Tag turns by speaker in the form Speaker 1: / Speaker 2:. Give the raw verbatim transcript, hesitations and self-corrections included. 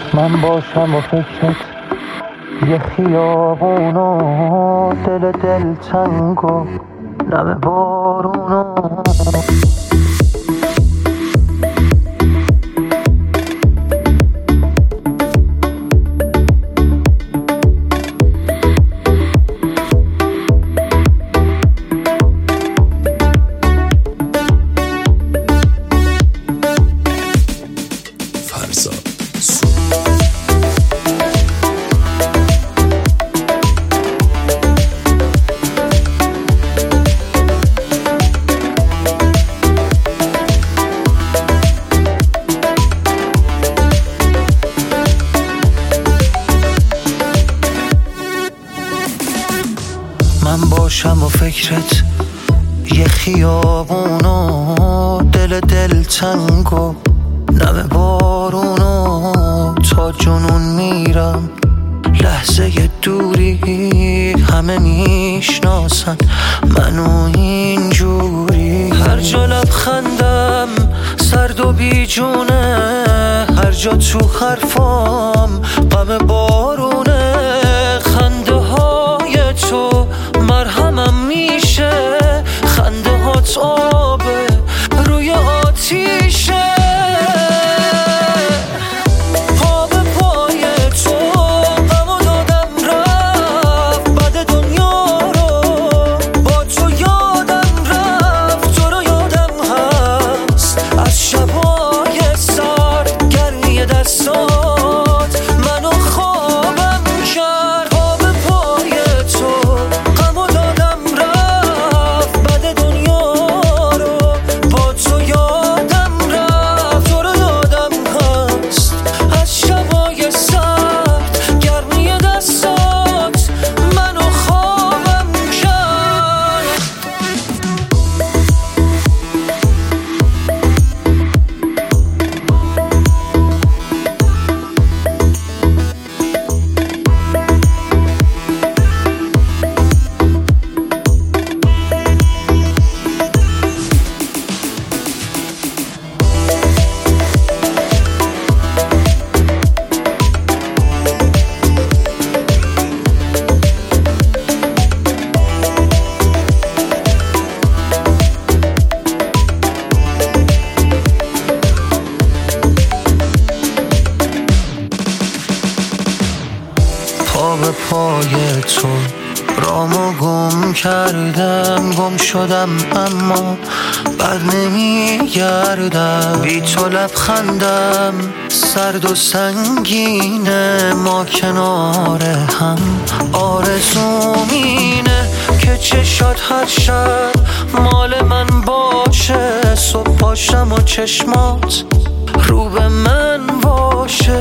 Speaker 1: من باشم و فکرت یه خیابون و دل دل تنگ و نم بارون و من باشم و فکرت یه خیابون و دل دل تنگ و نم بارون و تا جنون میرم لحظه دوری همه میشناسن منو اینجوری هر جا لبخندم سرد و بیجونه هر جا تو حرفام غم بارونه خنده های تو مرهمم میشه خنده هات آبه روی آتیشه پا به پای تو غمو دادم رفت بعد دنیا رو با تو یادم رفت تو رو یادم هست از شبای سرد گرمی دستات منو خوابم کرد پا به پای تو غمو دادم رفت بعد دنیا رو با تو یادم رفت تو رو یادم هست از شبای سرد گرمی دستات منو خوابم کرد پا به پای تو رامو گم کردم گم شدم اما بر نمیگردم بی تو لبخندم سرد و سنگینه ما کنار هم آرزوم اینه که چشات هر شب مال من باشه صبح پاشم و چشمات رو به من باشه